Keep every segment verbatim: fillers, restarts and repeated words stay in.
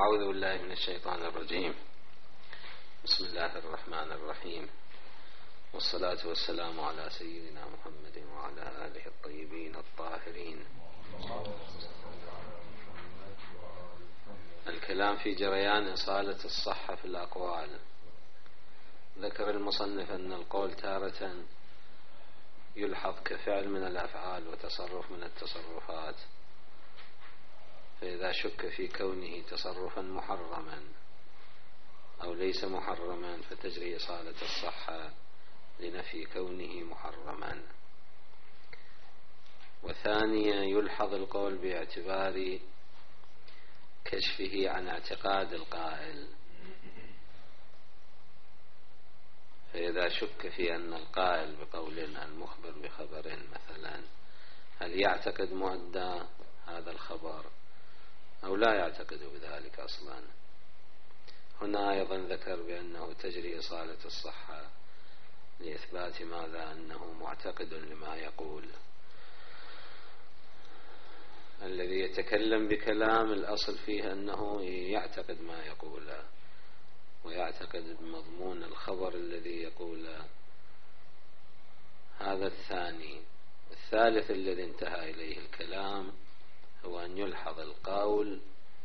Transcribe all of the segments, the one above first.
أعوذ بالله من الشيطان الرجيم. بسم الله الرحمن الرحيم، والصلاة والسلام على سيدنا محمد وعلى آله الطيبين الطاهرين. الكلام في جريان إصالة الصحة في الأقوال. ذكر المصنف أن القول تارة يلحظ كفعل من الأفعال وتصرف من التصرفات، فإذا شك في كونه تصرفا محرما أو ليس محرما فتجري إصالة الصحة لنفي كونه محرما. وثانيا يلحظ القول باعتبار كشفه عن اعتقاد القائل، فإذا شك في أن القائل بقول المخبر بخبر مثلا هل يعتقد مؤدى هذا الخبر أو لا يعتقد بذلك أصلا، هنا أيضا ذكر بأنه تجري إصالة الصحة لإثبات ماذا؟ أنه معتقد لما يقول. الذي يتكلم بكلام الأصل فيه أنه يعتقد ما يقوله ويعتقد بمضمون الخبر الذي يقوله. هذا الثاني. الثالث الذي انتهى إليه الكلام هو أن يلحظ القول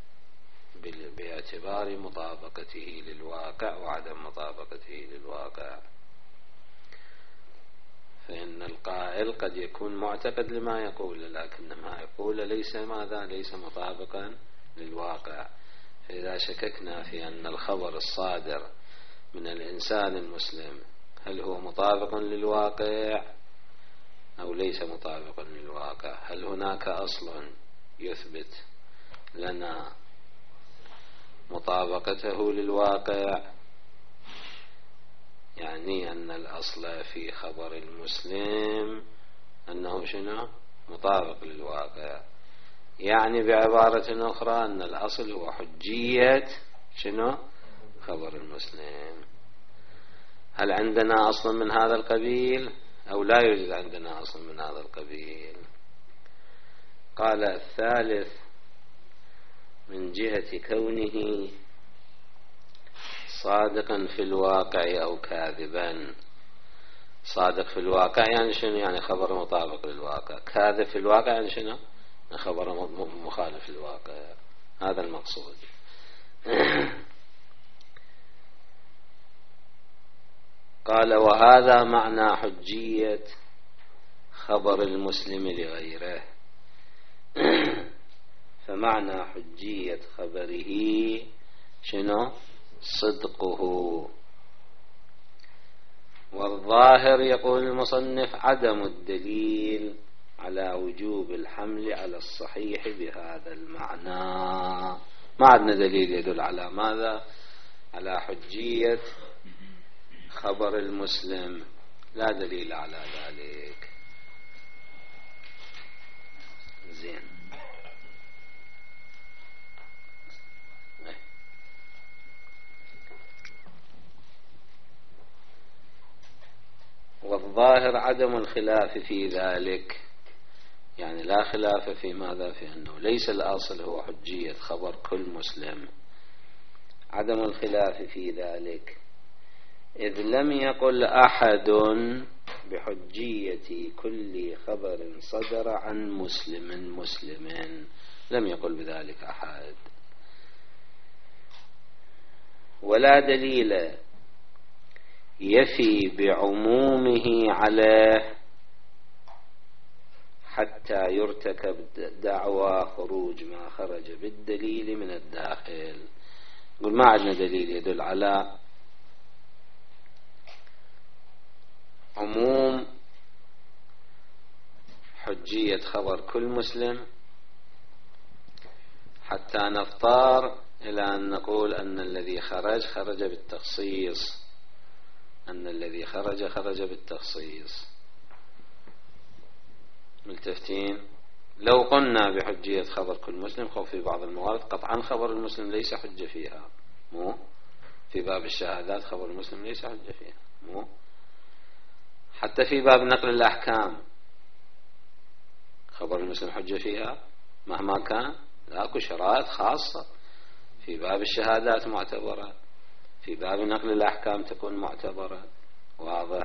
باعتبار مطابقته للواقع وعدم مطابقته للواقع، فإن القائل قد يكون معتقد لما يقول لكن ما يقول ليس ماذا؟ ليس مطابقا للواقع. فإذا شككنا في أن الخبر الصادر من الإنسان المسلم هل هو مطابق للواقع أو ليس مطابقا للواقع، هل هناك أصل يثبت لنا مطابقته للواقع، يعني أن الأصل في خبر المسلم أنه شنو؟ مطابق للواقع، يعني بعبارة أخرى أن الأصل هو حجية شنو؟ خبر المسلم. هل عندنا أصل من هذا القبيل أو لا يوجد عندنا أصل من هذا القبيل؟ قال الثالث من جهة كونه صادقا في الواقع أو كاذبا. صادق في الواقع يعني شنو؟ يعني خبر مطابق للواقع. كاذب في الواقع يعني شنو؟ خبر مخالف للواقع. هذا المقصود. قال وهذا معنى حجية خبر المسلم لغيره. فمعنى حجية خبره شنو؟ صدقه. والظاهر يقول المصنف عدم الدليل على وجوب الحمل على الصحيح بهذا المعنى. ما عندنا دليل يدل على ماذا؟ على حجية خبر المسلم، لا دليل على ذلك. زين. والظاهر عدم الخلاف في ذلك، يعني لا خلاف في ماذا؟ في أنه ليس الأصل هو حجية خبر كل مسلم. عدم الخلاف في ذلك إذ لم يقل أحد بحجية كل خبر صدر عن مسلم مسلم، لم يقل بذلك أحد، ولا دليل يفي بعمومه عليه حتى يرتكب دعوى خروج ما خرج بالدليل من الداخل. يقول ما عندنا دليل يدل على عموم حجية خبر كل مسلم حتى نضطر إلى أن نقول أن الذي خرج خرج بالتخصيص، أن الذي خرج خرج بالتخصيص. ملتفتين؟ لو قلنا بحجية خبر كل مسلم خوف في بعض الموارد قطعا خبر المسلم ليس حجة فيها، مو في باب الشهادات خبر المسلم ليس حجة فيها، مو حتى في باب نقل الأحكام خبر المسلم حجة فيها مهما كان. لا، اكو شرائط خاصة في باب الشهادات معتبرة، في باب نقل الأحكام تكون معتبرة. واضح؟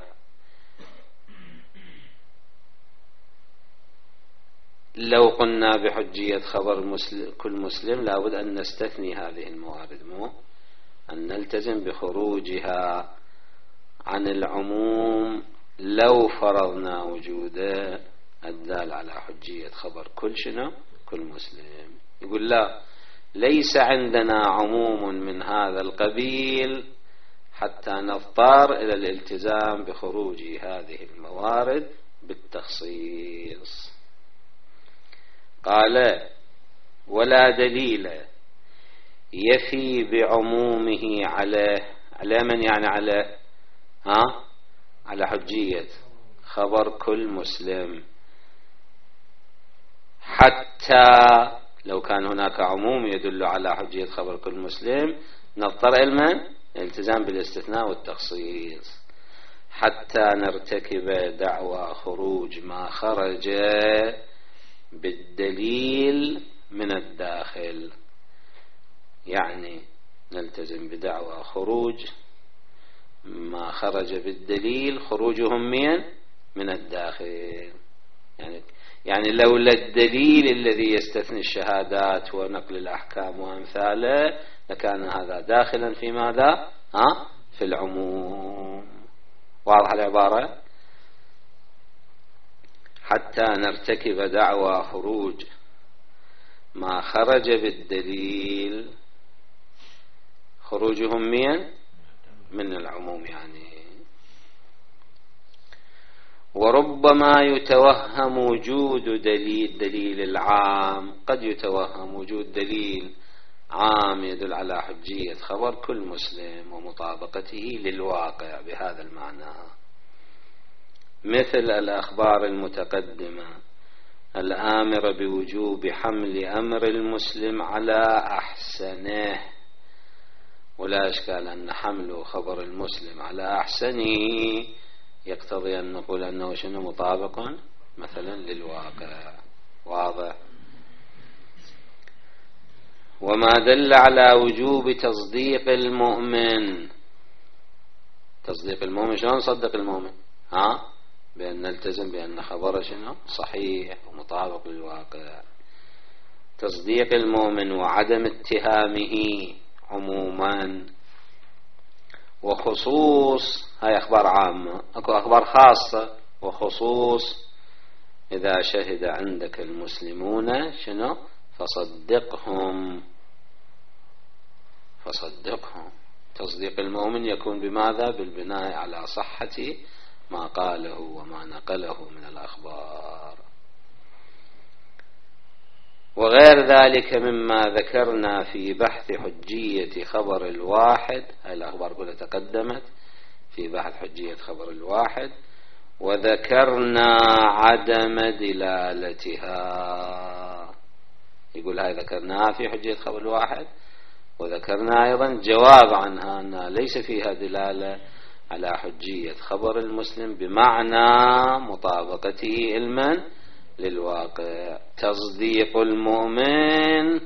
لو قلنا بحجية خبر مسلم كل مسلم لابد أن نستثني هذه الموارد، مو أن نلتزم بخروجها عن العموم لو فرضنا وجود الدال على حجية خبر كل شنو كل مسلم. يقول لا، ليس عندنا عموم من هذا القبيل حتى نضطر إلى الالتزام بخروج هذه الموارد بالتخصيص. قال ولا دليل يفي بعمومه على على من يعني على ها على حجية خبر كل مسلم، حتى لو كان هناك عموم يدل على حجية خبر كل مسلم نضطر إلى الالتزام بالاستثناء والتخصيص، حتى نرتكب دعوى خروج ما خرج بالدليل من الداخل. يعني نلتزم بدعوى خروج ما خرج بالدليل خروجهم من من الداخل. يعني يعني لولا الدليل الذي يستثني الشهادات ونقل الأحكام وأمثاله لكان هذا داخلا في ماذا؟ ها؟ في العموم. واضح العبارة؟ حتى نرتكب دعوى خروج ما خرج بالدليل خروجهم من من العموم. يعني وربما يتوهم وجود دليل دليل العام، قد يتوهم وجود دليل عام يدل على حجية خبر كل مسلم ومطابقته للواقع بهذا المعنى، مثل الأخبار المتقدمة الآمرة بوجوب حمل أمر المسلم على أحسنه. ولا إشكال أن حمل خبر المسلم على أحسنه يقتضي أن نقول أنه شنو مطابق مثلا للواقع. واضح؟ وما دل على وجوب تصديق المؤمن. تصديق المؤمن شلون نصدق المؤمن؟ ها؟ بأن نلتزم بأن خبره شنو صحيح ومطابق للواقع. تصديق المؤمن وعدم اتهامه عموما، وخصوص هاي أخبار عامة، أكو أخبار خاصة وخصوص إذا شهد عندك المسلمون شنو فصدقهم فصدقهم. تصديق المؤمن يكون بماذا؟ بالبناء على صحة ما قاله وما نقله من الأخبار. وغير ذلك مما ذكرنا في بحث حجية خبر الواحد، هاي الأخبار كلها تقدمت في بحث حجية خبر الواحد، وذكرنا عدم دلالتها. يقول هاي ذكرناها في حجية خبر الواحد، وذكرنا أيضا جواب عنها أنها ليس فيها دلالة على حجية خبر المسلم بمعنى مطابقته علما للواقع. تصديق المؤمن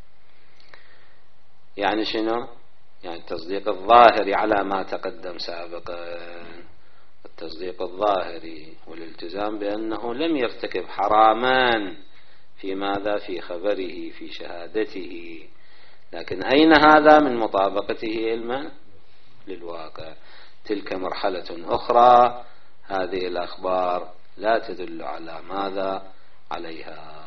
يعني شنو؟ يعني التصديق الظاهري على ما تقدم سابقا، التصديق الظاهري والالتزام بأنه لم يرتكب حراما في ماذا؟ في خبره في شهادته، لكن أين هذا من مطابقته علما للواقع؟ تلك مرحلة أخرى، هذه الأخبار لا تدل على ماذا عليها.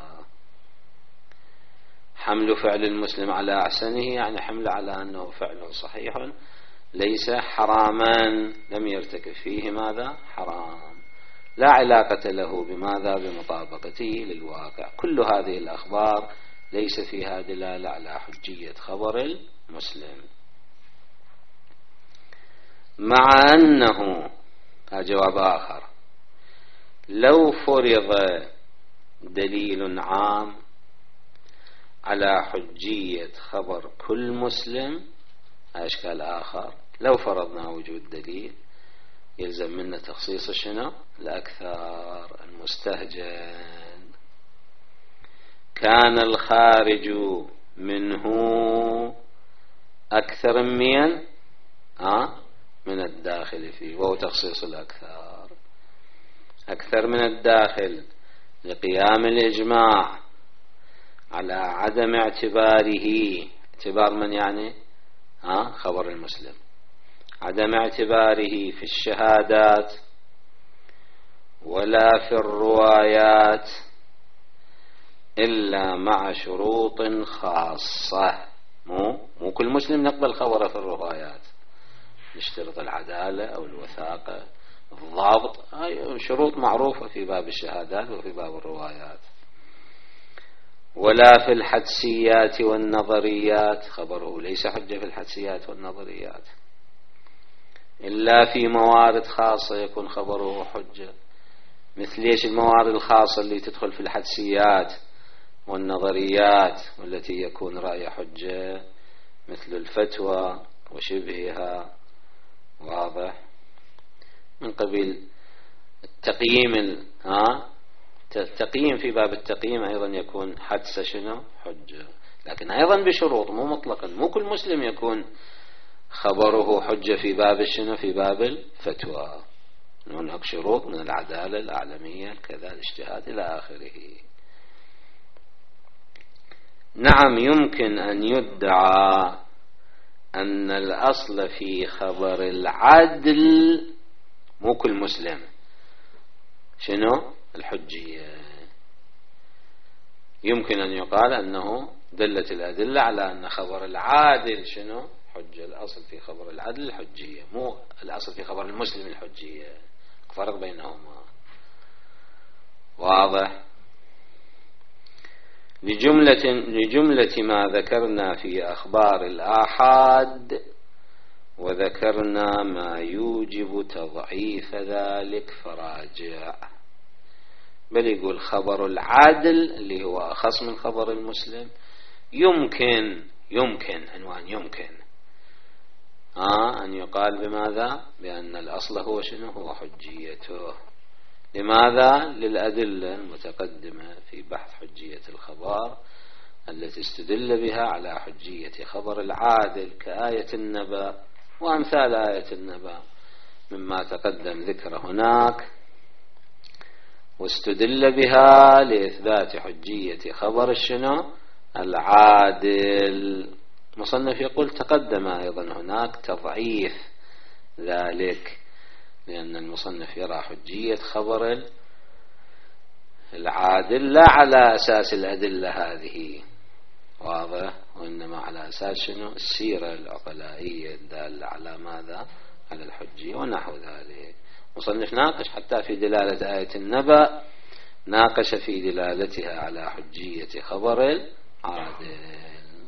حمل فعل المسلم على أحسنه يعني حمل على أنه فعل صحيح ليس حراما، لم يرتكب فيه ماذا؟ حرام، لا علاقة له بماذا؟ بمطابقته للواقع. كل هذه الأخبار ليس فيها دلالة على حجية خبر المسلم، مع أنه هذا جواب آخر. لو فرض دليل عام على حجية خبر كل مسلم، أشكال آخر، لو فرضنا وجود دليل يلزم منا تخصيص شنو؟ الأكثر المستهجن. كان الخارج منه أكثر من آه من الداخل فيه، وهو تخصيص الأكثر. أكثر من الداخل لقيام الإجماع على عدم اعتباره، اعتبار من يعني آه خبر المسلم، عدم اعتباره في الشهادات ولا في الروايات إلا مع شروط خاصة. مو مو كل مسلم نقبل خبره في الروايات، نشترط العدالة أو الوثاقة، الضابط، هاي شروط معروفة في باب الشهادات وفي باب الروايات. ولا في الحدسيات والنظريات، خبره ليس حجة في الحدسيات والنظريات إلا في موارد خاصة يكون خبره حجة. مثل ايش الموارد الخاصة اللي تدخل في الحدسيات والنظريات والتي يكون رأي حجة؟ مثل الفتوى وشبهها، واضح؟ من قبيل التقييم، ها التقييم في باب التقييم أيضا يكون حدس شنو حجة، لكن أيضا بشروط، مو مطلقا. مو كل مسلم يكون خبره حجة في باب شنو في باب الفتوى، هناك شروط من العدالة الأعلمية كذا الاجتهاد إلى آخره. نعم يمكن أن يدعى أن الأصل في خبر العدل، مو كل مسلم، شنو الحجية. يمكن أن يقال أنه دلت الأدلة على أن خبر العادل شنو حجة. الأصل في خبر العدل الحجية، مو الأصل في خبر المسلم الحجية، فرق بينهما، واضح؟ لجملة, لجملة ما ذكرنا في أخبار الآحاد، وذكرنا ما يوجب تضعيف ذلك فراجع. بل يقول خبر العادل اللي هو أخص من خبر المسلم يمكن يمكن عنوان يمكن آه أن يقال بماذا؟ بأن الأصل هو شنو هو حجيته. لماذا؟ للأدلة المتقدمة في بحث حجية الخبر التي استدل بها على حجية خبر العادل كآية النبأ وأمثال آية النبأ مما تقدم ذكر هناك، واستدل بها لإثبات حجية خبر الشنو العادل. مصنف يقول تقدم أيضا هناك تضعيف ذلك، لأن المصنف يرى حجية خبر العادل لا على أساس الأدلة هذه، واضح؟ وإنما على أساس شنو السيرة العقلائية الدالة على ماذا؟ على الحجية ونحو ذلك. مصنف ناقش حتى في دلالة آية النبأ، ناقش في دلالتها على حجية خبر العادل.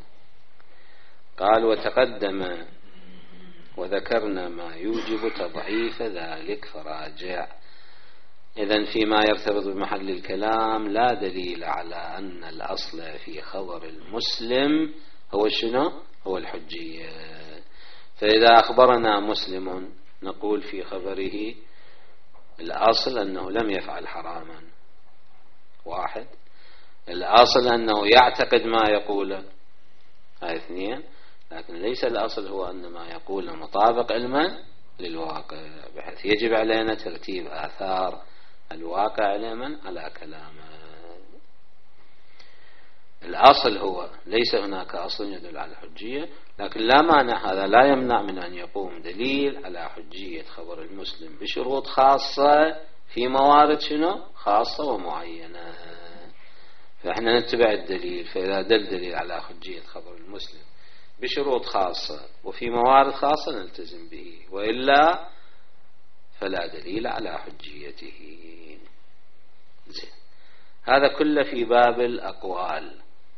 قال وتقدم وذكرنا ما يوجب تضعيف ذلك فراجع. إذن فيما يرتبط بمحل الكلام لا دليل على أن الأصل في خبر المسلم هو شنو؟ هو الحجية. فإذا أخبرنا مسلم نقول في خبره الأصل أنه لم يفعل حراما، واحد. الأصل أنه يعتقد ما يقوله، هاي اثنين. لكن ليس الأصل هو أن ما يقوله مطابق علما للواقع، بحيث يجب علينا ترتيب آثار الواقع علما على كلامه. الأصل هو ليس هناك أصل يدل على الحجية، لكن لا مانع، هذا لا يمنع من أن يقوم دليل على حجية خبر المسلم بشروط خاصة في موارد شنو خاصة ومعينة. فإحنا نتبع الدليل، فإذا دل دليل على حجية خبر المسلم بشروط خاصة وفي موارد خاصة نلتزم به، وإلا فلا دليل على حجيته. زين، هذا كله في باب الأقوال،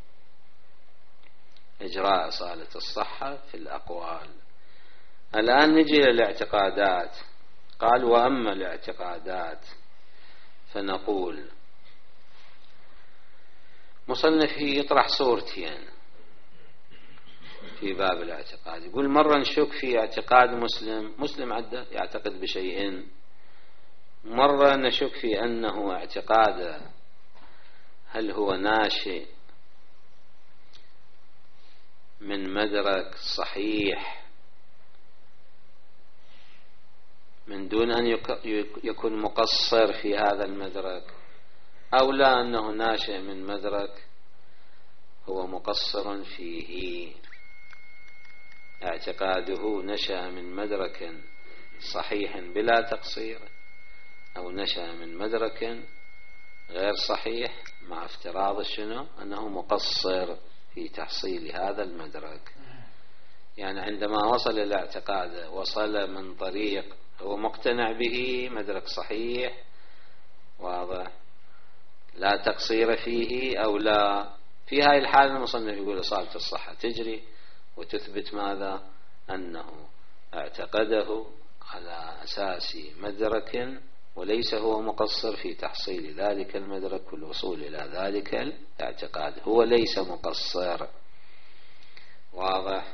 إجراء أصالة الصحة في الأقوال. الآن نجي للاعتقادات. قال وأما الاعتقادات فنقول مصنف يطرح صورتين في باب الاعتقاد. يقول مرة نشك في اعتقاد مسلم، مسلم عدة يعتقد بشيء، مرة نشك في أنه اعتقاد هل هو ناشئ من مدرك صحيح من دون أن يكون مقصر في هذا المدرك، أو لا أنه ناشئ من مدرك هو مقصر فيه، اعتقاده نشأ من مدرك صحيح بلا تقصير، أو نشأ من مدرك غير صحيح مع افتراض شنو أنه مقصر في تحصيل هذا المدرك. يعني عندما وصل إلى اعتقاده وصل من طريق هو مقتنع به، مدرك صحيح واضح لا تقصير فيه، أو لا، في هاي الحالة المصنف يقول إصابة الصحة تجري وتثبت ماذا؟ أنه اعتقده على أساس مدرك وليس هو مقصر في تحصيل ذلك المدرك والوصول إلى ذلك الاعتقاد، هو ليس مقصر. واضح؟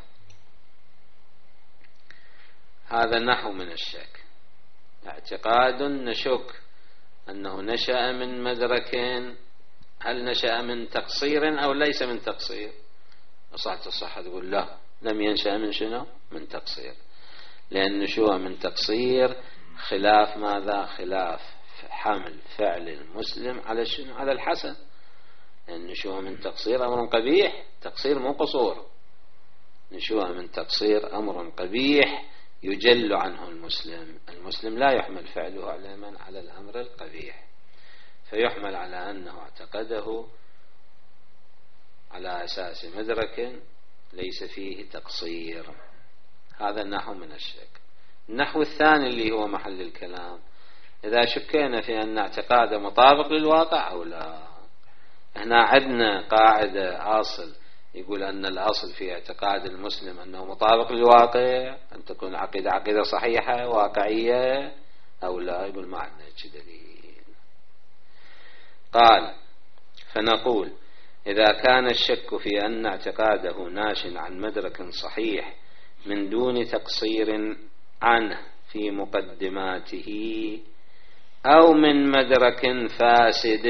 هذا نحو من الشك، اعتقاد نشك أنه نشأ من مدرك، هل نشأ من تقصير أو ليس من تقصير؟ صحة الصحة تقول لا، لم ينشأ من شنو؟ من تقصير، لأن نشوء من تقصير خلاف ماذا؟ خلاف حمل فعل المسلم على شنو؟ على الحسن. لأن نشوء من تقصير أمر قبيح، تقصير مو قصور، نشوء من تقصير أمر قبيح يجل عنه المسلم، المسلم لا يحمل فعله على من؟ على الأمر القبيح، فيحمل على أنه اعتقده على أساس مدرك ليس فيه تقصير. هذا النحو من الشك. النحو الثاني اللي هو محل الكلام، إذا شكينا في أن اعتقاده مطابق للواقع أو لا. هنا عندنا قاعدة أصل يقول أن الأصل في اعتقاد المسلم أنه مطابق للواقع، أن تكون العقيدة عقيدة صحيحة واقعية أو لا. يقول ما عندنا دليل. قال فنقول إذا كان الشك في أن اعتقاده ناش عن مدرك صحيح من دون تقصير عنه في مقدماته، أو من مدرك فاسد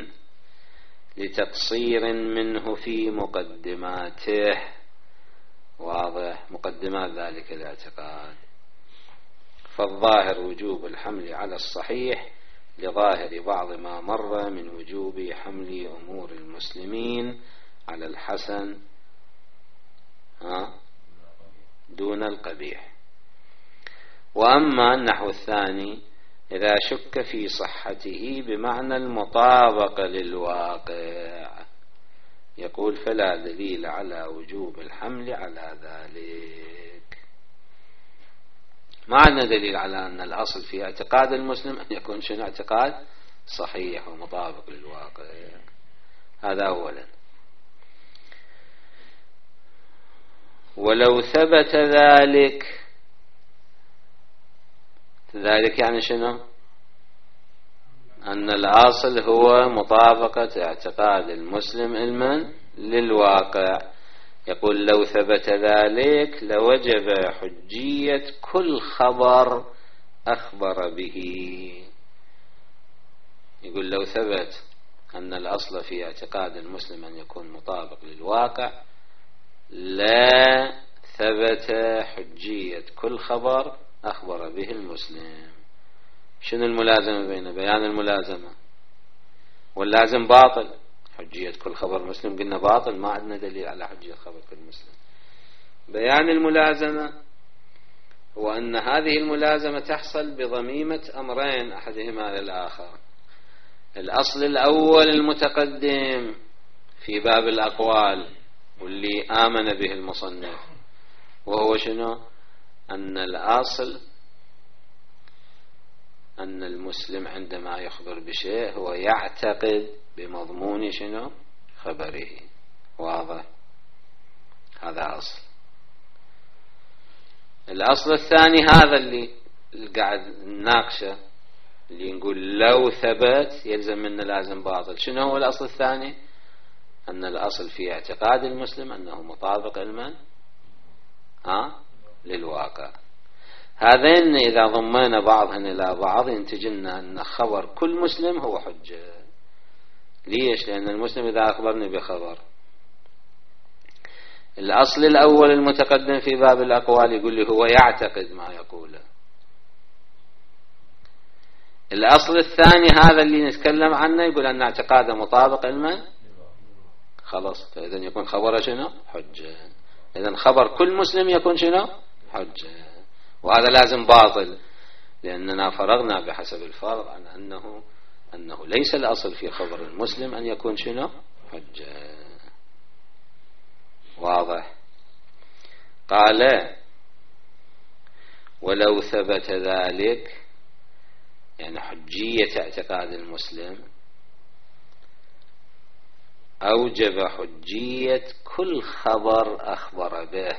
لتقصير منه في مقدماته، واضح؟ مقدمات ذلك الاعتقاد، فالظاهر وجوب الحمل على الصحيح لظاهر بعض ما مر من وجوب حمل أمور المسلمين على الحسن دون القبيح. وأما النحو الثاني إذا شك في صحته بمعنى المطابقة للواقع، يقول فلا دليل على وجوب الحمل على ذلك. ما عندنا دليل على أن الأصل في اعتقاد المسلم أن يكون شنو؟ اعتقاد صحيح ومطابق للواقع. هذا أولا. ولو ثبت ذلك، ذلك يعني شنو؟ أن الأصل هو مطابقة اعتقاد المسلم المن للواقع. يقول لو ثبت ذلك لوجب حجية كل خبر أخبر به. يقول لو ثبت أن الأصل في اعتقاد المسلم أن يكون مطابق للواقع لا ثبت حجية كل خبر أخبر به المسلم. شنو الملازمة بين بيان الملازمة واللازم باطل؟ حجية كل خبر مسلم قلنا باطل، ما عندنا دليل على حجية خبر كل مسلم. بيان الملازمة هو أن هذه الملازمة تحصل بضميمة أمرين أحدهما للآخر. الأصل الأول المتقدم في باب الأقوال واللي آمن به المصنف، وهو شنو؟ أن الأصل أن المسلم عندما يخبر بشيء هو يعتقد بمضمون شنو؟ خبره. واضح؟ هذا أصل. الأصل الثاني هذا اللي قاعد نناقشه، اللي نقول لو ثبت يلزم منه لازم باطل. شنو هو الأصل الثاني؟ أن الأصل في اعتقاد المسلم أنه مطابق علما ها للواقع. هذين إذا ضمينا بعضهن إلى بعض ينتج لنا أن خبر كل مسلم هو حجة. ليش؟ لأن المسلم إذا أخبرني بخبر الأصل الأول المتقدم في باب الأقوال يقول لي هو يعتقد ما يقوله. الأصل الثاني هذا اللي نتكلم عنه يقول أن اعتقاده مطابق علما خلاص، فإذا يكون خبر شنو؟ حجة. إذا خبر كل مسلم يكون شنو؟ حجة. وهذا لازم باطل، لأننا فرغنا بحسب الفرق عن أنه أنه ليس الأصل في خبر المسلم أن يكون شنو؟ حجة. واضح؟ قال ولو ثبت ذلك، يعني حجية اعتقاد المسلم، أوجب حجية كل خبر أخبر به.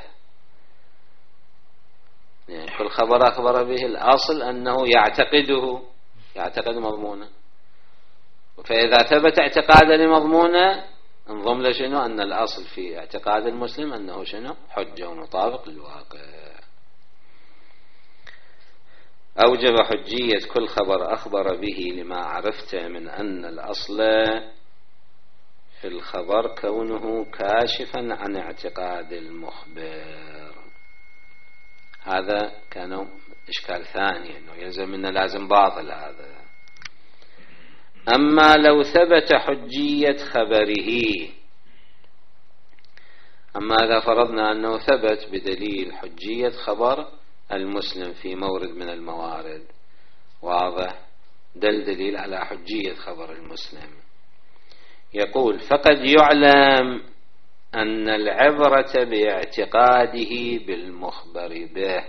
يعني كل خبر أخبر به الأصل أنه يعتقده، يعتقد مضمونه، فإذا ثبت اعتقادا لمضمونه انضم له شنو؟ أن الأصل في اعتقاد المسلم أنه شنو؟ حجة ومطابق للواقع. أوجب حجية كل خبر أخبر به لما عرفت من أن الأصل في الخبر كونه كاشفا عن اعتقاد المخبر. هذا كان إشكال ثاني، أنه يلزم أنه لازم باطل هذا. أما لو ثبت حجية خبره، أما إذا فرضنا أنه ثبت بدليل حجية خبر المسلم في مورد من الموارد، واضح، دل دليل على حجية خبر المسلم. يقول فقد يعلم أن العبرة باعتقاده بالمخبر به.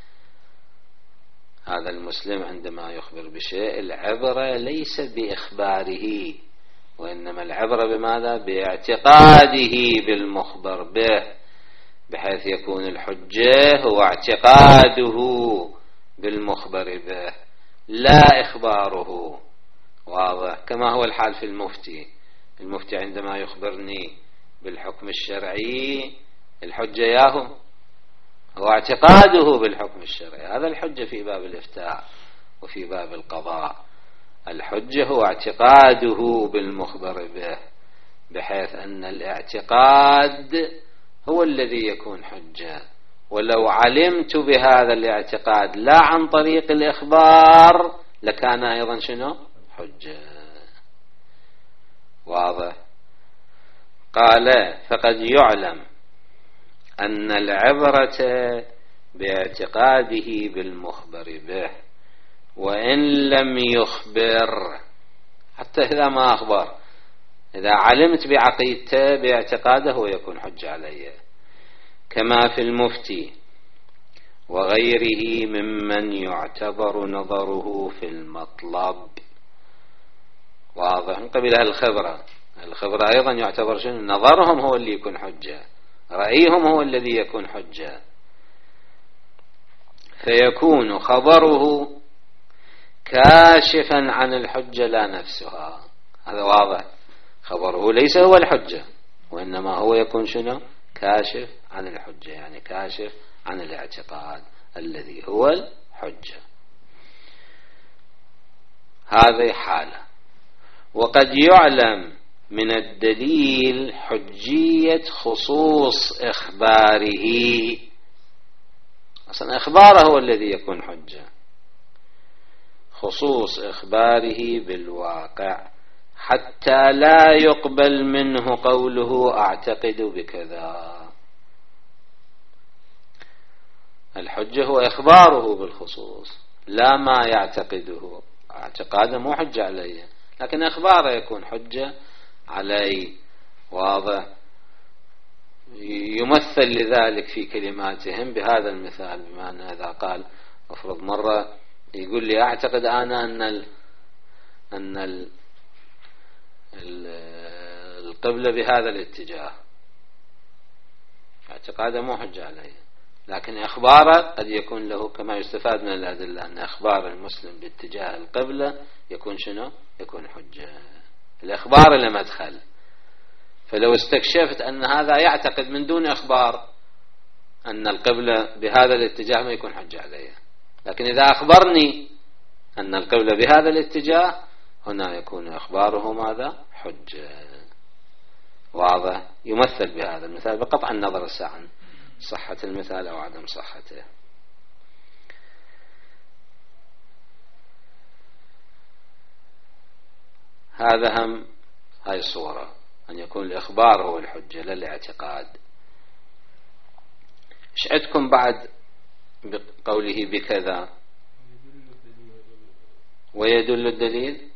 هذا المسلم عندما يخبر بشيء العبرة ليس بإخباره، وإنما العبرة بماذا؟ باعتقاده بالمخبر به، بحيث يكون الحجة هو اعتقاده بالمخبر به لا إخباره. واضح؟ كما هو الحال في المفتي. المفتي عندما يخبرني بالحكم الشرعي الحجة ياهو هو اعتقاده بالحكم الشرعي. هذا الحجة في باب الإفتاء وفي باب القضاء. الحجة هو اعتقاده بالمخبر به، بحيث أن الاعتقاد هو الذي يكون حجة. ولو علمت بهذا الاعتقاد لا عن طريق الإخبار لكان أيضا شنو؟ حجة. واضح؟ قال فقد يعلم أن العبرة باعتقاده بالمخبر به وإن لم يخبر، حتى إذا ما أخبر، إذا علمت بعقيدته باعتقاده هو يكون حجة علي، كما في المفتي وغيره ممن يعتبر نظره في المطلب. واضح؟ من قبلها الخبرة. الخبرة أيضا يعتبر شنو؟ نظرهم هو اللي يكون حجة، رأيهم هو الذي يكون حجة، فيكون خبره كاشفا عن الحجة لا نفسها. هذا واضح. خبره ليس هو الحجة، وإنما هو يكون شنو؟ كاشف عن الحجة، يعني كاشف عن الاعتقاد الذي هو الحجة. هذه حالة. وقد يعلم من الدليل حجية خصوص إخباره. أصلا إخباره هو الذي يكون حجة. خصوص إخباره بالواقع حتى لا يقبل منه قوله أعتقد بكذا. الحجة هو إخباره بالخصوص، لا ما يعتقده. اعتقاده مو حجة عليه، لكن إخباره يكون حجة عليه. واضح؟ يمثل لذلك في كلماتهم بهذا المثال، بمعنى إذا قال أفرض مرة يقول لي أعتقد أنا أن ال أن ال القبلة بهذا الاتجاه، اعتقاده مو حجة عليه، لكن إخباره قد يكون له، كما يستفاد من الأدلة أن إخبار المسلم باتجاه القبلة يكون شنو؟ يكون حجة. الإخبار لم أدخل، فلو استكشفت أن هذا يعتقد من دون إخبار أن القبلة بهذا الاتجاه ما يكون حجة عليه، لكن إذا أخبرني أن القبلة بهذا الاتجاه هنا يكون إخباره ماذا؟ حجة. واضح؟ يمثل بهذا المثال بقطع النظر عن صحة المثال أو عدم صحته. هذا هم هاي الصورة، أن يكون الإخبار هو الحجة لا الاعتقاد. ايش عندكم بعد بقوله بكذا ويدل الدليل؟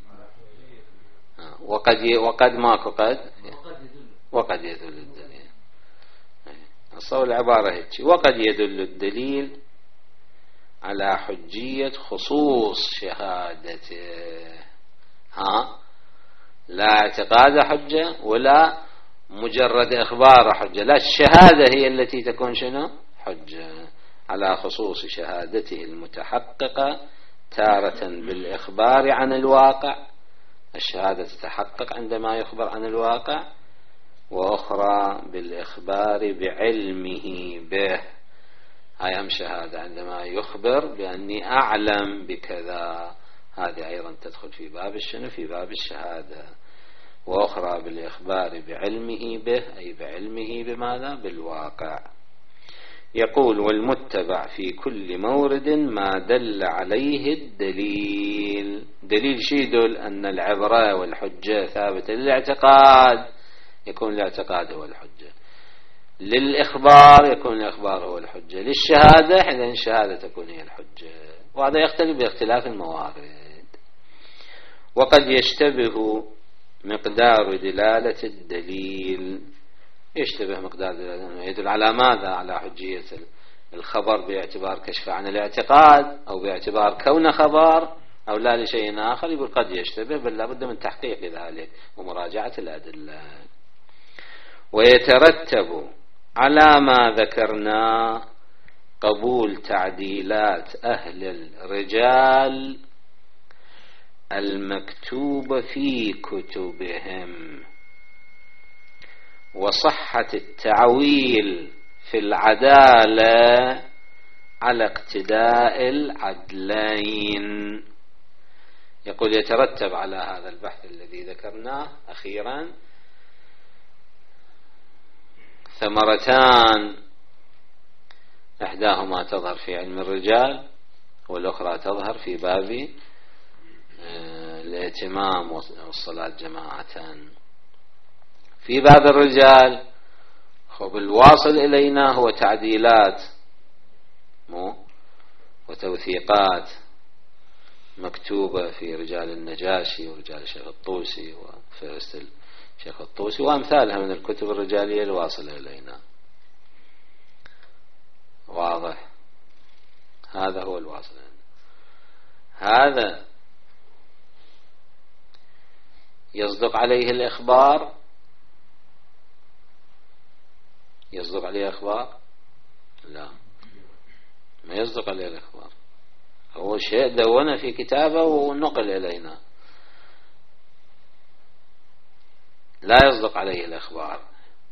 وقد وقد ماكو قد وقد يدل الدليل. الصور العبارة هيك، وقد يدل الدليل على حجية خصوص شهادته. ها، لا اعتقاد حجة ولا مجرد إخبار حجة، لا، الشهادة هي التي تكون شنو؟ حجة على خصوص شهادته المتحققة، تارة بالإخبار عن الواقع، الشهادة تتحقق عندما يخبر عن الواقع، وأخرى بالإخبار بعلمه به، هاي أهم شهادة عندما يخبر بأني أعلم بكذا، هذه أيضا تدخل في باب الشنو؟ في باب الشهادة. وأخرى بالإخبار بعلمه به، أي بعلمه بماذا؟ بالواقع. يقول والمتبع في كل مورد ما دل عليه الدليل. دليل شي يدل؟ أن العبرة والحجة ثابتة للاعتقاد، يكون الاعتقاد هو الحجة، للإخبار يكون الإخبار هو الحجة، للشهادة إذن الشهادة تكون هي الحجة، وهذا يختلف باختلاف الموارد. وقد يشتبه مقدار دلالة الدليل، يشتبه مقدار دلالة، يدل على ماذا؟ على حجية الخبر باعتبار كشف عن الاعتقاد، أو باعتبار كون خبر، أو لا لشيء آخر. يقول قد يشتبه، بل لابد من تحقيق ذلك ومراجعة الأدلة. ويترتب على ما ذكرنا قبول تعديلات أهل الرجال المكتوبة في كتبهم، وصحة التعويل في العدالة على اقتداء العدلين. يقول يترتب على هذا البحث الذي ذكرناه أخيرا ثمرتان، إحداهما تظهر في علم الرجال، والأخرى تظهر في باب الائتمام والصلاة جماعة. في باب الرجال خب الواصل إلينا هو تعديلات مو وتوثيقات مكتوبة في رجال النجاشي ورجال الشيخ الطوسي وفهرست الشيخ الطوسي وأمثالها من الكتب الرجالية الواصلة إلينا. واضح؟ هذا هو الواصل. هذا يصدق عليه الإخبار، يصدق عليه إخبار؟ لا، ما يصدق عليه الإخبار، هو شيء دونه في كتابه ونقل إلينا، لا يصدق عليه الإخبار،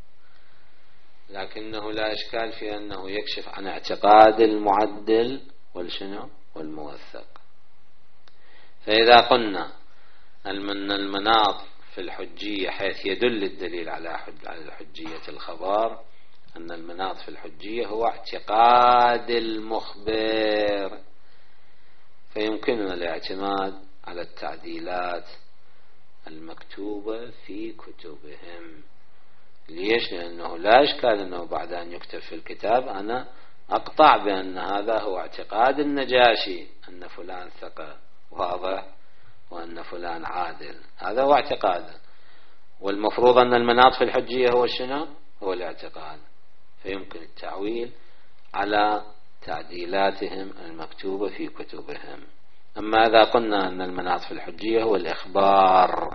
لكنه لا إشكال في أنه يكشف عن اعتقاد المعدل والشنو والموثق. فإذا قلنا أن المناط في الحجية حيث يدل الدليل على حجية الخبر، أن المناط في الحجية هو اعتقاد المخبر، فيمكننا الاعتماد على التعديلات المكتوبة في كتبهم. ليش؟ لأنه لا إشكال أنه بعد أن يكتب في الكتاب أنا أقطع بأن هذا هو اعتقاد النجاشي، أن فلان ثقة واضح وأن فلان عادل، هذا هو اعتقاده، والمفروض أن المناط في الحجية هو شنو؟ هو الاعتقاد، فيمكن التعويل على تعديلاتهم المكتوبة في كتبهم. أما إذا قلنا أن المناط في الحجية هو الإخبار،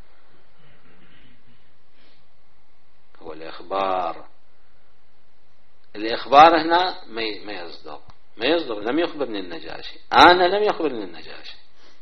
هو الإخبار الإخبار هنا ما يصدق، ما يصدق، لم يخبرني النجاشي، أنا لم يخبرني النجاشي،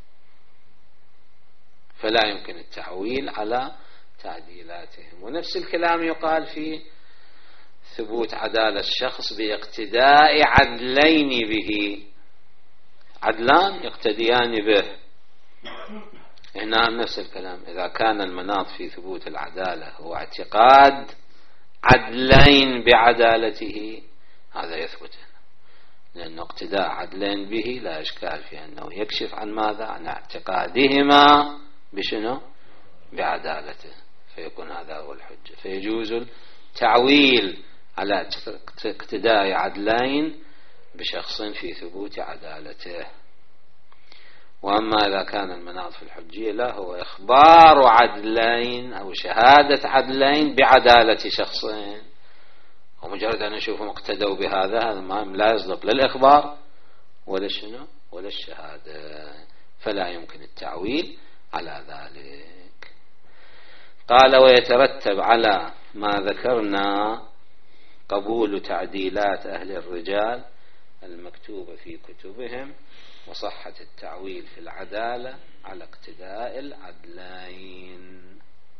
فلا يمكن التعويل على تعديلاتهم. ونفس الكلام يقال في ثبوت عدالة الشخص باقتداء عدلين به، عدلان يقتديان به، هنا نفس الكلام. إذا كان المناط في ثبوت العدالة هو اعتقاد عدلين بعدالته هذا يثبت هنا، لأن اقتداء عدلين به لا إشكال في أنه يكشف عن ماذا؟ عن اعتقادهما بشنو؟ بعدالته، فيكون هذا هو الحجة. فيجوز التعويل على اقتداء عدلين بشخص في ثبوت عدالته. وأما إذا كان المناط في الحجية لا، هو إخبار عدلين أو شهادة عدلين بعدالة شخصين، ومجرد أن نشوفهم اقتدوا بهذا هذا ما لا يصدق للإخبار ولا شنو ولا الشهادة، فلا يمكن التعويل على ذلك. قال ويترتب على ما ذكرنا قبول تعديلات أهل الرجال المكتوبة في كتبهم وصحة التعويل في العدالة على اقتداء العدلين.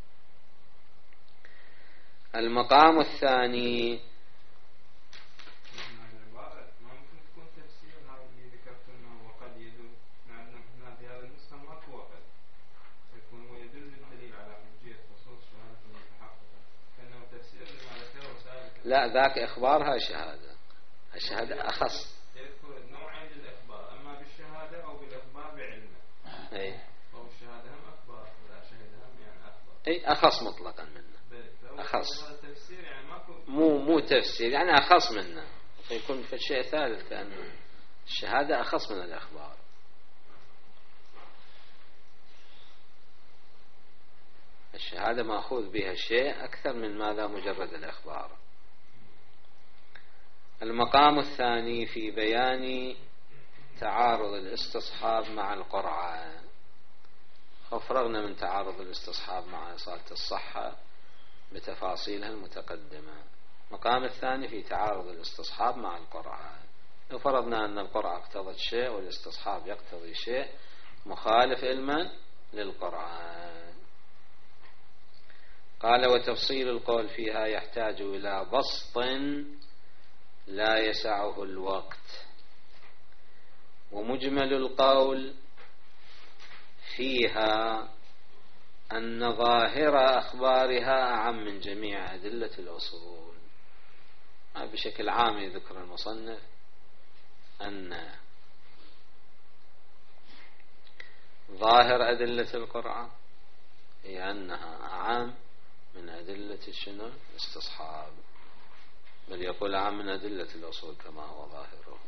المقام الثاني لا، ذاك إخبارها شهادة، الشهادة أخص. يذكر نوعين للإخبار، أما بالشهادة أو بالإخبار بعلمه. أي. أو الشهادة هم أخبار ولا شهادة هم يعني أخبار. أي أخص مطلقا منه. أخص. هذا تفسير يعني ماكو. مو مو تفسير يعني أخص منه، فيكون في شيء ثالث كأنه الشهادة أخص من الإخبار. الشهادة مأخوذ بها شيء أكثر من ماذا؟ مجرد الإخبار. المقام الثاني في بيان تعارض الاستصحاب مع القرعة. فرغنا من تعارض الاستصحاب مع إصالة الصحة بتفاصيلها المتقدمة. المقام الثاني في تعارض الاستصحاب مع القرعة. لو فرضنا أن القرعة اقتضت شيء والاستصحاب يقتضي شيء مخالف علما للقرعة. قال وتفصيل القول فيها يحتاج إلى بسط لا يسعه الوقت، ومجمل القول فيها أن ظاهر أخبارها أعم من جميع أدلة الأصول. بشكل عام يذكر المصنف أن ظاهر أدلة القرعة هي أنها أعم من أدلة الشنو الاستصحاب، بل يقول أعم من أدلة الأصول كما هو ظاهره.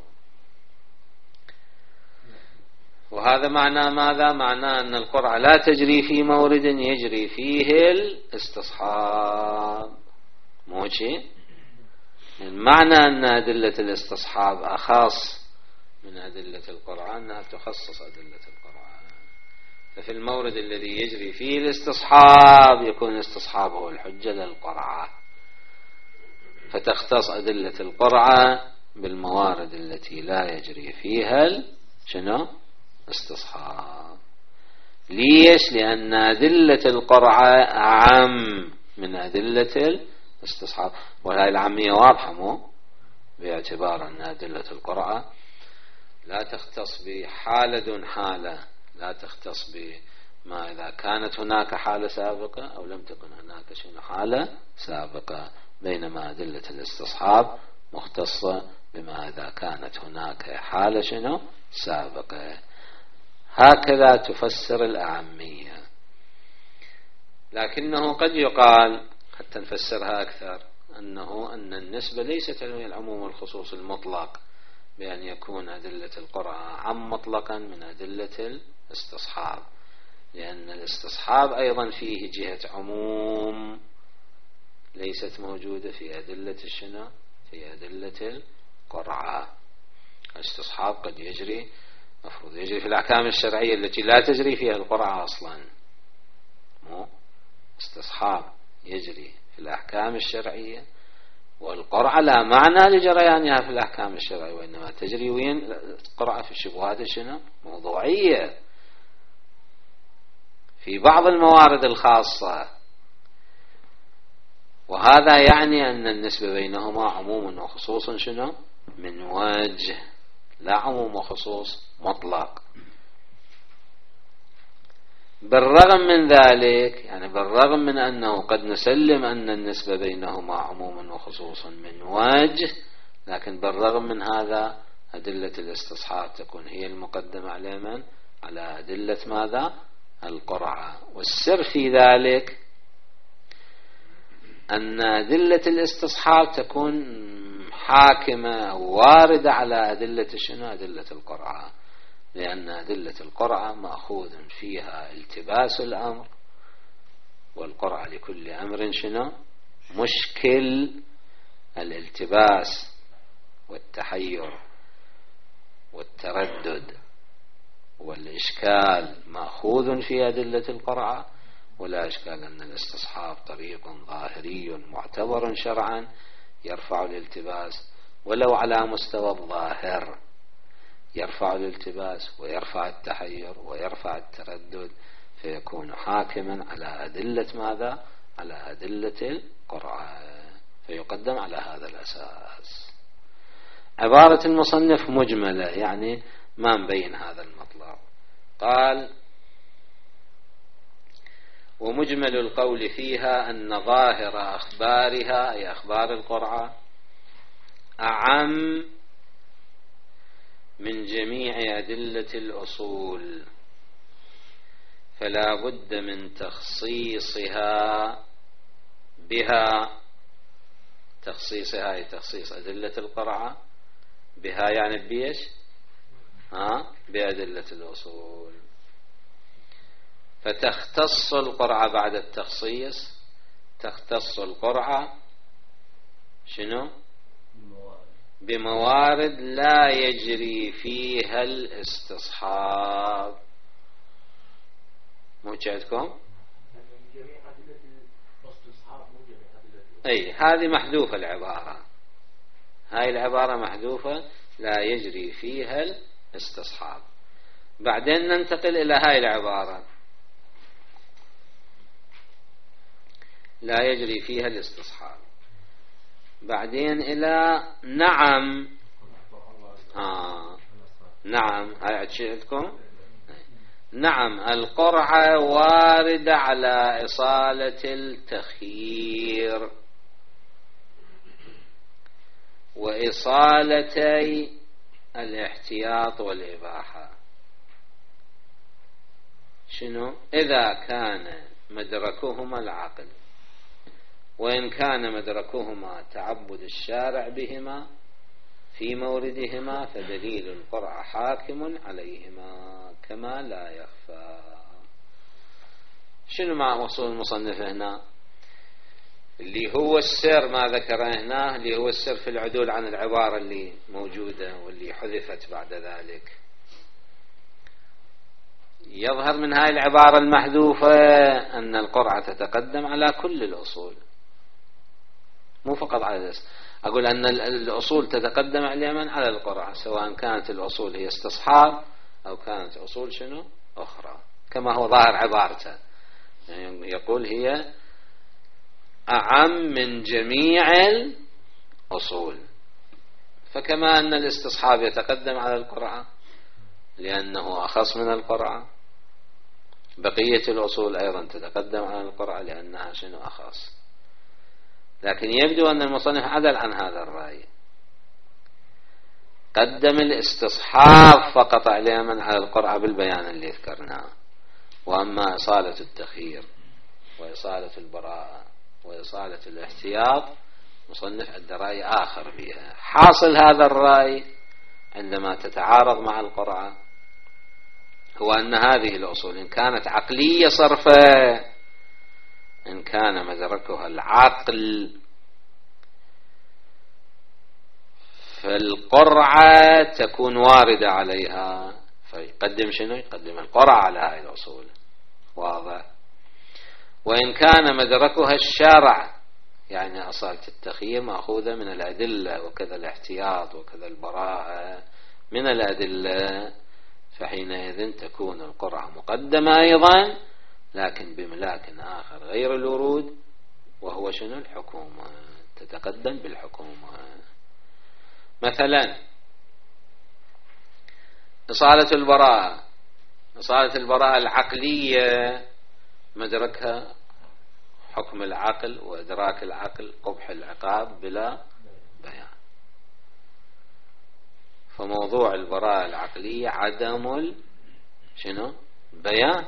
وهذا معنى ماذا؟ معنى أن القرعة لا تجري في مورد يجري فيه الاستصحاب، مو شيء. معنى أن أدلة الاستصحاب أخص من أدلة القرعة أنها تخصص أدلة القرعة. ففي المورد الذي يجري فيه الاستصحاب يكون استصحابه الحجة للقرعة، فتختص أدلة القرعة بالموارد التي لا يجري فيها شنو استصحاب. ليش؟ لأن أدلة القرعة أعم من أدلة الاستصحاب، وهذه العامية واضحة مو باعتبار أن أدلة القرعة لا تختص بحالة دون حالة، لا تختص بما إذا كانت هناك حالة سابقة أو لم تكن هناك شنو حالة سابقة، بينما أدلة الاستصحاب مختصة بما إذا كانت هناك حالة شنو سابقة. هكذا تفسر الأعمية. لكنه قد يقال حتى نفسرها أكثر أنه أن النسبة ليست العموم والخصوص المطلق، بأن يكون أدلة القرعة عم مطلقا من أدلة الاستصحاب، لأن الاستصحاب أيضا فيه جهة عموم ليست موجودة في أدلة الشنو في أدلة القرعة. الاستصحاب قد يجري مفروض يجري في الأحكام الشرعية التي لا تجري فيها القرعة أصلا، مو استصحاب يجري في الأحكام الشرعية، والقرعة لا معنى لجريانها في الأحكام الشرعية، وإنما تجري وين القرعة في الشبهات شنو موضوعية في بعض الموارد الخاصة. وهذا يعني أن النسبة بينهما عموم وخصوص شنو من وجه، لا عموم وخصوص مطلق. بالرغم من ذلك، يعني بالرغم من أنه قد نسلم أن النسبة بينهما عموم وخصوص من وجه، لكن بالرغم من هذا أدلة الاستصحاب تكون هي المقدمة على من؟ على أدلة ماذا؟ القرعة. والسر في ذلك أن أدلة الاستصحاب تكون حاكمة واردة على أدلة شنو؟ أدلة القرعة، لأن أدلة القرعة مأخوذ فيها التباس الأمر، والقرعة لكل أمر شنو؟ مشكل. الالتباس والتحير والتردد والإشكال مأخوذ في أدلة القرعة، ولا إشكال أن الاستصحاب طريق ظاهري معتبر شرعا يرفع الالتباس ولو على مستوى الظاهر، يرفع الالتباس ويرفع التحير ويرفع التردد، فيكون حاكما على أدلة ماذا؟ على أدلة القرعة، فيقدم على هذا الأساس. عبارة المصنف مجملة، يعني ما مبين هذا المطلب. قال: ومجمل القول فيها أن ظاهر أخبارها، أي أخبار القرعة، أعم من جميع أدلة الأصول، فلا بد من تخصيصها بها. تخصيصها أي تخصيص أدلة القرعة بها، يعني بيش؟ ها؟ بأدلة الأصول. فتختص القرعة بعد التخصيص، تختص القرعة شنو؟ بموارد لا يجري فيها الاستصحاب. مو عندكم؟ أي هذه محذوفة العبارة، هاي العبارة محذوفة، لا يجري فيها الاستصحاب. بعدين ننتقل إلى هاي العبارة، لا يجري فيها الاستصحاب. بعدين إلى نعم. آه نعم، هاي عندكم؟ نعم، القرعة واردة على إصالة التخيير وإصالتي الاحتياط والإباحة. شنو؟ إذا كان مدركهما العقل، وإن كان مدركهما تعبد الشارع بهما في موردهما، فدليل القرعة حاكم عليهما كما لا يخفى. شنو مع مقصود المصنف هنا؟ اللي هو السر ما ذكره هنا، اللي هو السر في العدول عن العبارة اللي موجودة واللي حذفت بعد ذلك. يظهر من هاي العبارة المحذوفة أن القرعة تتقدم على كل الأصول، مو فقط على الاسم. أقول أن الأصول تتقدم على على القرعة، سواء كانت الأصول هي استصحاب أو كانت أصول شنو أخرى، كما هو ظاهر عبارته. يعني يقول هي أعم من جميع الأصول، فكما أن الاستصحاب يتقدم على القرعة لأنه أخص من القرعة، بقية الأصول أيضا تتقدم على القرعة لأنها شنو أخص. لكن يبدو أن المصنف عدل عن هذا الرأي، قدم الاستصحاب فقط على من على القرعة بالبيان اللي ذكرناه، وأما إصالة التخيير وإصالة البراءة وإصالة الاحتياط مصنف عنده رأي آخر فيها. حاصل هذا الرأي عندما تتعارض مع القرعة هو أن هذه الأصول إن كانت عقلية صرفة، إن كان مدركها العقل، فالقرعة تكون واردة عليها، فيقدم شنو؟ يقدم القرعة على هذه الأصول، واضح. وإن كان مدركها الشرع، يعني أصالة التخيير مأخوذة من الأدلة، وكذا الاحتياط وكذا البراءة من الأدلة، فحينئذ تكون القرعة مقدمة أيضا، لكن بملاك آخر غير الورود، وهو شنو؟ الحكومة، تتقدم بالحكومة. مثلا إصالة البراءة، إصالة البراءة العقلية مدركها حكم العقل وإدراك العقل قبح العقاب بلا بيان. فموضوع البراءة العقلية عدم ال... شنو بيان.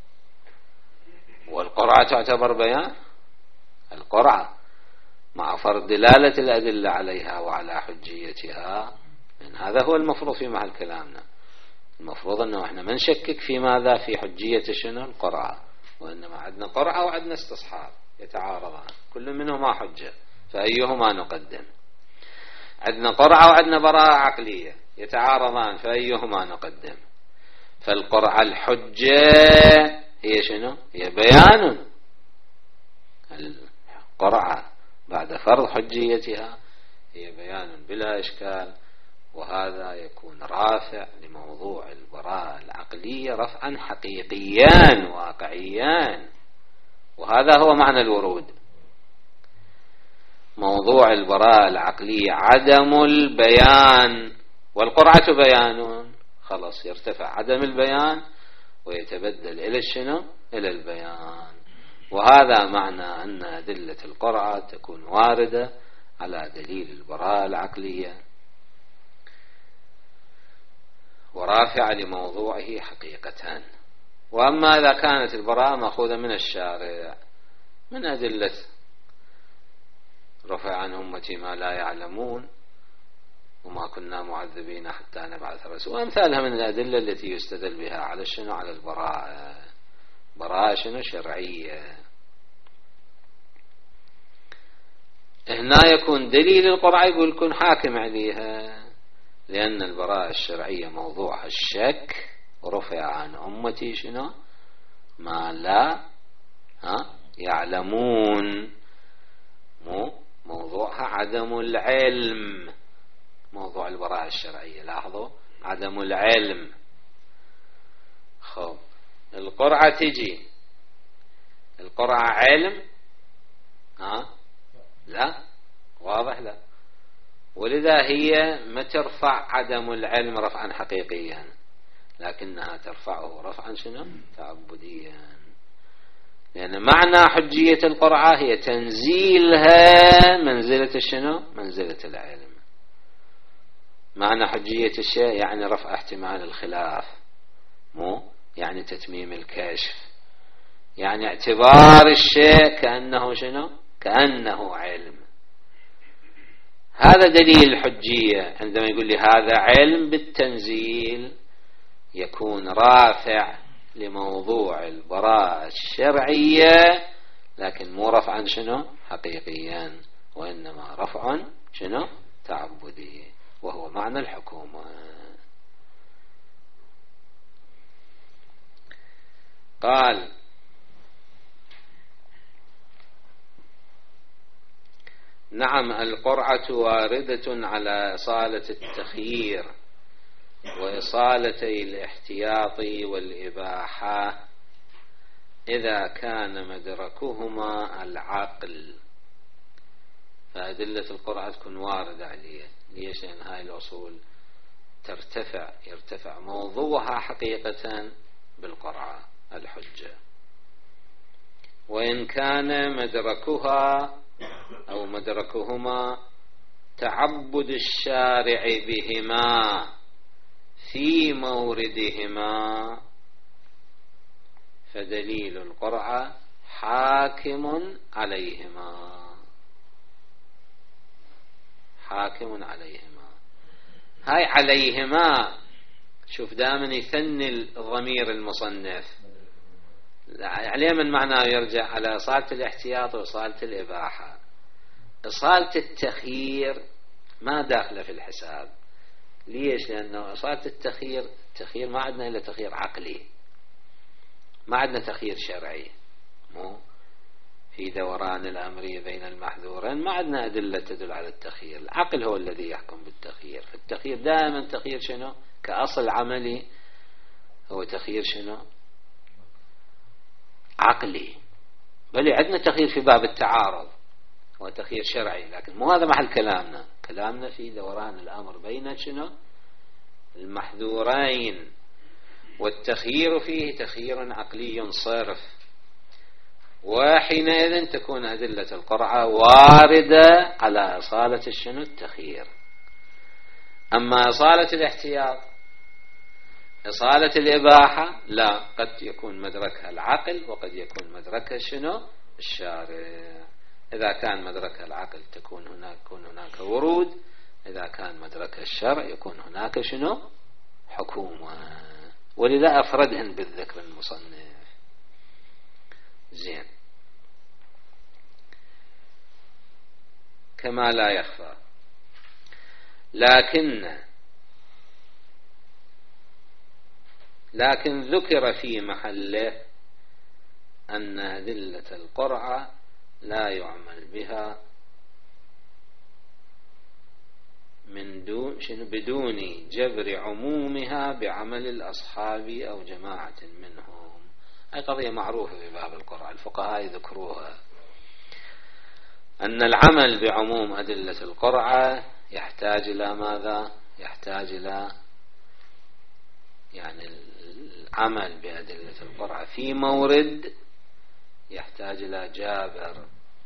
والقرعة تعتبر بيان. القرعة مع فرض دلالة الأدلة عليها وعلى حجيتها، من هذا هو المفروض في محل كلامنا. المفروض أنه احنا ما نشكك في ماذا في حجية شنو القرعة، وإنما عندنا قرعة وعندنا استصحاب يتعارضان كل منهما حجة، فأيهما نقدم. عندنا قرعة وعندنا براءة عقلية يتعارضان، فأيهما نقدم. فالقرعة الحجة هي شنو؟ هي بيان. القرعة بعد فرض حجيتها هي بيان بلا إشكال، وهذا يكون رافع لموضوع البراءة العقلية رفعا حقيقيا واقعيا، وهذا هو معنى الورود. موضوع البراءة العقلية عدم البيان، والقرعة بيان، خلاص يرتفع عدم البيان ويتبدل إلى الشنو؟ إلى البيان. وهذا معنى أن أدلة القرعة تكون واردة على دليل البراءة العقلية ورافعة لموضوعه حقيقة. وأما إذا كانت البراءة مأخوذة من الشارع من أدلة رفع عن أمتي ما لا يعلمون وما كنا معذبين حتى نبعث رسولا وأمثالها من الأدلة التي يستدل بها على الشنو؟ على البراءة. براءة شنو؟ شرعية. هنا يكون دليل القرعة يقول كن حاكم عليها، لأن البراءة الشرعية موضوعها الشك، ورفع عن أمتي شنو؟ ما لا ها يعلمون. مو موضوعها عدم العلم. موضوع البراءة الشرعية لاحظوا عدم العلم. خب القرعة تجي، القرعة علم؟ ها لا، واضح لا. ولذا هي ما ترفع عدم العلم رفعا حقيقيا، لكنها ترفعه رفعا شنو؟ تعبديا. لأن معنى حجية القرعة هي تنزيلها منزلة الشنو؟ منزلة العلم. معنى حجية الشيء يعني رفع احتمال الخلاف، مو يعني تتميم الكشف، يعني اعتبار الشيء كأنه شنو؟ كأنه علم. هذا دليل الحجية. عندما يقول لي هذا علم بالتنزيل يكون رافع لموضوع البراءة الشرعية، لكن مو رفعا شنو؟ حقيقيا، وإنما رفع شنو؟ تعبدي، وهو معنى الحكومة. قال نعم القرعة واردة على إصالة التخيير وإصالتي الاحتياط والإباحة إذا كان مدركهما العقل. فأدلة القرعة تكون واردة عليه. ليش؟ لأن هاي الأصول ترتفع يرتفع موضوعها حقيقة بالقرعة الحجة. وإن كان مدركها أو مدركهما تعبد الشارع بهما في موردهما فدليل القرعة حاكم عليهما. حاكم عليهما، هاي عليهما شوف دائما يثني الضمير المصنف عليه، من معناه يرجع على إصالة الاحتياط وإصالة الإباحة. إصالة التخيير ما داخله في الحساب. ليش؟ لأنه إصالة التخيير التخيير ما عندنا إلا تخيير عقلي، ما عندنا تخيير شرعي. مو في دوران الأمر بين المحذورين ما عندنا أدلة تدل على التخيير. العقل هو الذي يحكم بالتخيير. فالتخيير دائما تخيير شنو؟ كأصل عملي هو تخيير شنو؟ عقلي. بل عندنا تخيير في باب التعارض هو تخيير شرعي، لكن مو هذا محل كلامنا. كلامنا في دوران الأمر بين شنو؟ المحذورين. والتخيير فيه تخيير عقلي صرف، وحينئذ تكون أدلة القرعة واردة على أصالة الشنو التخيير. أما أصالة الاحتياط أصالة الإباحة لا، قد يكون مدركها العقل وقد يكون مدركها شنو الشارع. إذا كان مدركها العقل تكون هناك يكون هناك ورود، إذا كان مدركها الشرع يكون هناك شنو حكومة، ولذا أفردهن بالذكر المصنف. زين. كما لا يخفى، لكن لكن ذكر في محله أن أدلة القرعة لا يعمل بها من دون بدون جبر عمومها بعمل الأصحاب أو جماعة منهم. هذه قضية معروفة في باب القرعة، الفقهاء يذكروها، أن العمل بعموم أدلة القرعة يحتاج إلى ماذا؟ يحتاج إلى يعني العمل بأدلة القرعة في مورد يحتاج إلى جابر،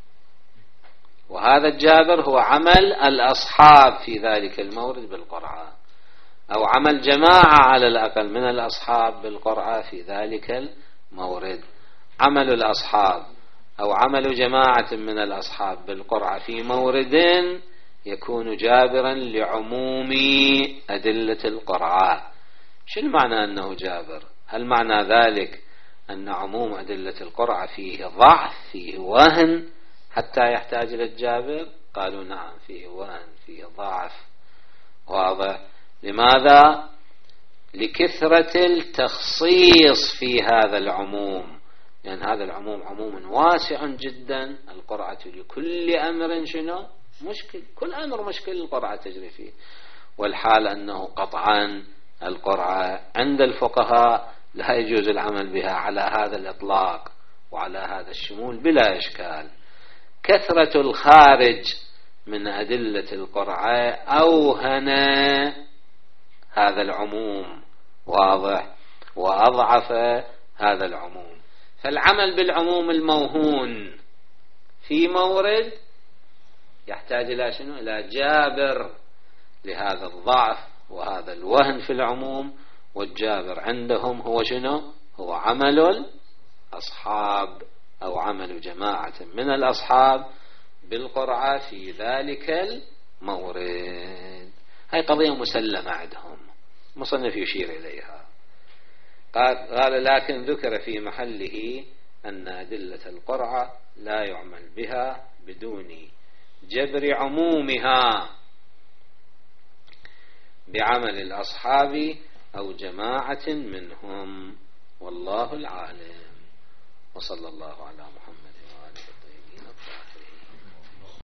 وهذا الجابر هو عمل الأصحاب في ذلك المورد بالقرعة، أو عمل جماعة على الأقل من الأصحاب بالقرعة في ذلك المورد. عمل الأصحاب أو عمل جماعة من الأصحاب بالقرعة في مورد يكون جابرا لعموم أدلة القرعة. شو المعنى أنه جابر؟ هل معنى ذلك أن عموم أدلة القرعة فيه ضعف، فيه وهن حتى يحتاج إلى الجابر؟ قالوا نعم، فيه وهن، فيه ضعف. واضح. لماذا؟ لكثرة التخصيص في هذا العموم، لأن يعني هذا العموم عموم واسع جدا. القرعة لكل أمر شنو مشكل، كل أمر مشكل القرعة تجري فيه. والحال أنه قطعا القرعة عند الفقهاء لا يجوز العمل بها على هذا الإطلاق وعلى هذا الشمول بلا إشكال. كثرة الخارج من أدلة القرعة أوهن هذا العموم، واضح، وأضعف هذا العموم. فالعمل بالعموم الموهون في مورد يحتاج إلى شنو؟ إلى جابر لهذا الضعف وهذا الوهن في العموم. والجابر عندهم هو شنو؟ هو عمل الأصحاب أو عمل جماعة من الأصحاب بالقرعة في ذلك المورد. هاي قضية مسلمة عندهم، مصنف يشير إليها. قال لكن ذكر في محله أن أدلة القرعة لا يعمل بها بدون جبر عمومها بعمل الأصحاب أو جماعة منهم، والله العالم. وصلى الله على محمد.